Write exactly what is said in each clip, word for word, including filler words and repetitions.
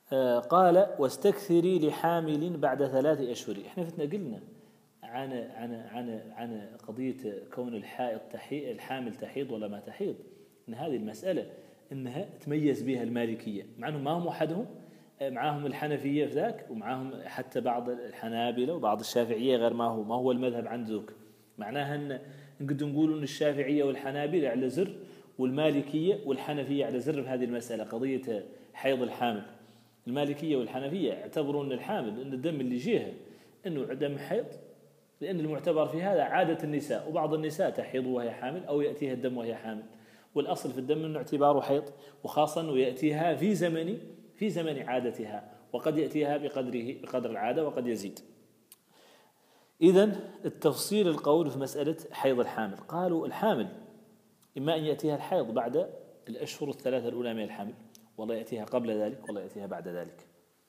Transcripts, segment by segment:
آه قال واستكثري لحامل بعد ثلاث أشهر. إحنا فتنا قلنا عن عن عن عن قضية كون الحائض تحيض الحامل تحيض ولا ما تحيض، إن هذه المسألة إنها تميز بها المالكية، مع أنهم ما هم وحدهم، معاهم الحنفية في ذاك، ومعاهم حتى بعض الحنابلة وبعض الشافعية غير ما هو ما هو المذهب عند ذوك. معناها أن نقدر نقول أن الشافعية والحنابلة على زر، والمالكية والحنفية على زر في هذه المسألة قضية حيض الحامل. المالكية والحنفية اعتبروا أن الحامل أن الدم اللي جيها أنه دم حيض، لأن المعتبر في هذا عادة النساء، وبعض النساء تحيض وهي حامل أو يأتيها الدم وهي حامل، والأصل في الدم أنه اعتباره حيض، وخاصة أنه يأتيها في زمن في زمن عادتها، وقد يأتيها بقدره بقدر العادة وقد يزيد. إذن التفصيل القول في مسألة حيض الحامل، قالوا الحامل إما أن يأتيها الحيض بعد الأشهر الثلاثة الأولى من الحمل، والله يأتيها قبل ذلك، والله يأتيها بعد ذلك.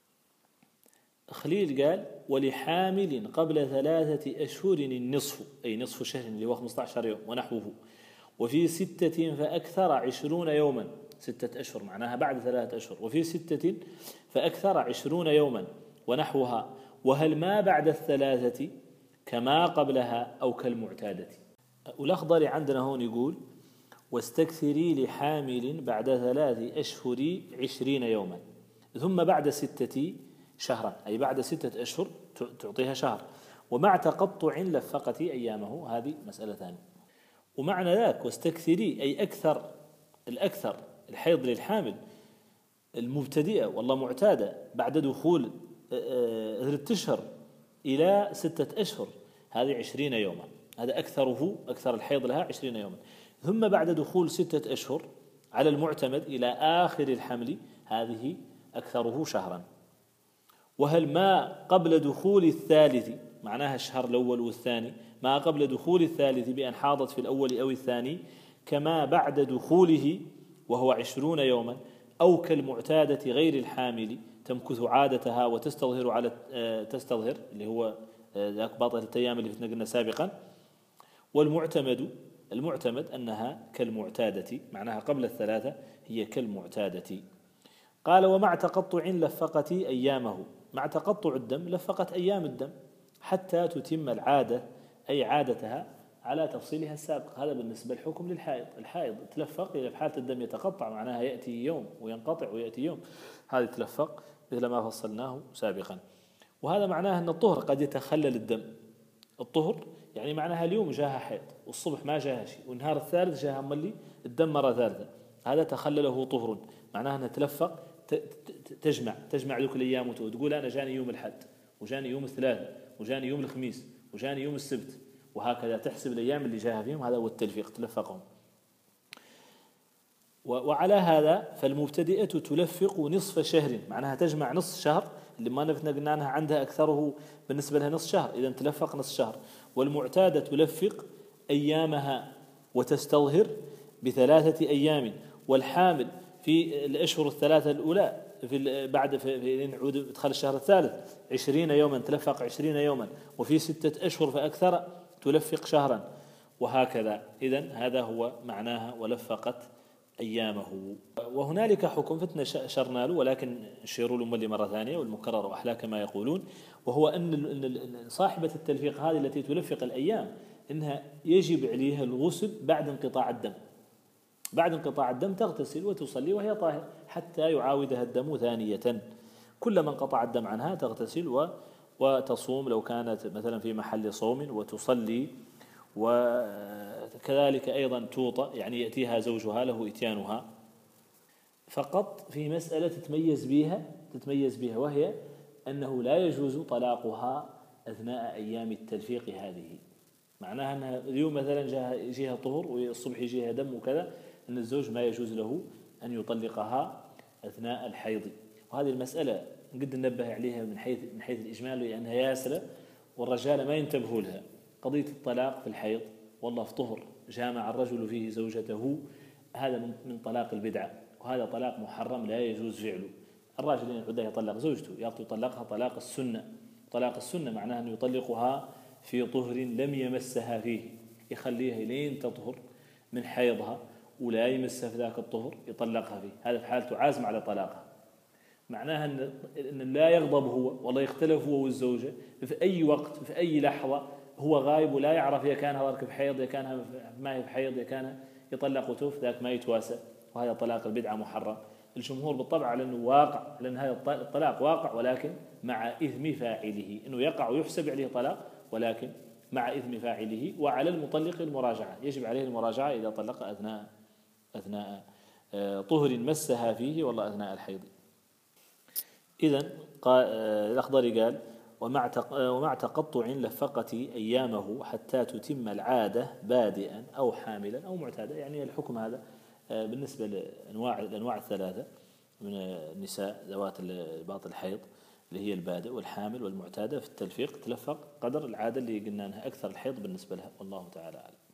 خليل قال ولحامل قبل ثلاثة أشهر النصف، أي نصف شهر اللي هو خمسة عشر يوم ونحوه، وفي ستة فأكثر عشرون يوما، ستة أشهر معناها بعد ثلاثة أشهر، وفي ستة فأكثر عشرون يوما ونحوها، وهل ما بعد الثلاثة كما قبلها أو كالمعتادة. والأخضر عندنا هون يقول واستكثري لحامل بعد ثلاث أشهر عشرين يوما، ثم بعد ستة شهرا، أي بعد ستة أشهر تعطيها شهر، ومع تقطع لفقت أيامه، هذه مسألة ثانية. ومعنى ذاك واستكثري أي أكثر، الأكثر الحيض للحامل المبتدئة والله معتادة بعد دخول ثلاثة أشهر إلى ستة أشهر، هذه عشرين يوما، هذا أكثره، أكثر الحيض لها عشرين يوما. ثم بعد دخول ستة أشهر على المعتمد إلى آخر الحمل، هذه أكثره شهرا. وهل ما قبل دخول الثالث، معناها الشهر الأول والثاني، ما قبل دخول الثالث بأن حاضت في الأول أو الثاني كما بعد دخوله وهو عشرون يوما، أو كالمعتادة غير الحامل تمكث عادتها وتستظهر على تستظهر اللي هو ذاك باطلة الأيام اللي قلنا سابقا. والمعتمد المعتمد أنها كالمعتادة، معناها قبل الثلاثة هي كالمعتادة. قال ومع تقطع لفقت أيامه، مع تقطع الدم لفقت أيام الدم حتى تتم العادة، أي عادتها على تفصيلها السابق. هذا بالنسبة للحكم للحائض، الحائض تلفق إذا في حالة الدم يتقطع، معناها يأتي يوم وينقطع ويأتي يوم، هذه تلفق مثل ما فصلناه سابقا. وهذا معناه أن الطهر قد يتخلل الدم، الطهر يعني معناها اليوم جاها حيض والصبح ما جاها شيء، والنهار الثالث جاها ملي الدم مرة ثالثة، هذا تخلله طهر، معناها أنها تلفق تجمع تجمع ذوك الأيام وتقول أنا جاني يوم الحد وجاني يوم الثلاثاء وجاني يوم الخميس وجاني يوم السبت، وهكذا تحسب الأيام اللي جاها فيهم، هذا هو التلفيق، تلفقهم. وعلى هذا فالمبتدئة تلفق نصف شهر، معناها تجمع نصف شهر، اللي ما نفتنا قلنا عنها عندها أكثره بالنسبة لها نصف شهر، إذا تلفق نصف شهر. والمعتادة تلفق أيامها وتستظهر بثلاثة أيام. والحامل في الأشهر الثلاثة الأولى في بعد في نعود ادخال الشهر الثالث عشرين يوما تلفق عشرين يوما، وفي ستة أشهر فأكثر تلفق شهرا، وهكذا. إذن هذا هو معناها ولفقت أيامه. وهنالك حكم فتنة شرنا له، ولكن نشيروا له ملي مرة ثانية والمكرر أحلى كما يقولون، وهو أن صاحبة التلفيق هذه التي تلفق الأيام إنها يجب عليها الغسل بعد انقطاع الدم، بعد انقطاع الدم تغتسل وتصلي وهي طاهر حتى يعاودها الدم ثانية. كلما انقطع الدم عنها تغتسل وتصوم لو كانت مثلا في محل صوم وتصلي، وكذلك أيضا توطأ يعني يأتيها زوجها له إتيانها. فقط في مسألة تتميز بها تتميز بها وهي أنه لا يجوز طلاقها أثناء أيام التلفيق هذه، معناها أنها اليوم مثلا جاها جيها طهر والصبح يجيها دم وكذا، أن الزوج ما يجوز له أن يطلقها أثناء الحيض. وهذه المسألة قد ننبه عليها من حيث من حيث الإجمال، لأنها ياسرة والرجال ما ينتبهوا لها. قضية الطلاق في الحيض والله في طهر جامع الرجل فيه زوجته، هذا من طلاق البدعة، وهذا طلاق محرم لا يجوز فعله. الراجل إن يطلق زوجته يطلقها طلاق السنة، طلاق السنة معناه أن يطلقها في طهر لم يمسها فيه، يخليها لين تطهر من حيضها ولا يمسها في ذاك الطهر يطلقها فيه، هذا في حالته عازم على طلاقها. معناها أن أن لا يغضب هو ولا يختلف هو والزوجة في أي وقت في أي لحظة، هو غايب ولا يعرف إذا كان هذاك بحيض إذا كان ما هي بحيض إذا كان يطلق وتوف ذاك ما يتواسى، وهذا طلاق البدعة محرم. الجمهور بالطبع على أنه واقع، لأن هذا الطلاق واقع ولكن مع إثم فاعله، أنه يقع ويحسب عليه طلاق ولكن مع إثم فاعله. وعلى المطلق المراجعة، يجب عليه المراجعة إذا طلق أثناء أثناء طهر مسها فيه والله أثناء الحيض. إذن الأخضري قال ومع تقطع لفقت أيامه حتى تتم العادة بادئا أو حاملا أو معتادة. يعني الحكم هذا بالنسبة لأنواع الأنواع الثلاثة من النساء ذوات باطل الحيض اللي هي البادئ والحامل والمعتادة، في التلفيق تلفق قدر العادة اللي قلنا أنها أكثر الحيض بالنسبة لها، والله تعالى أعلم.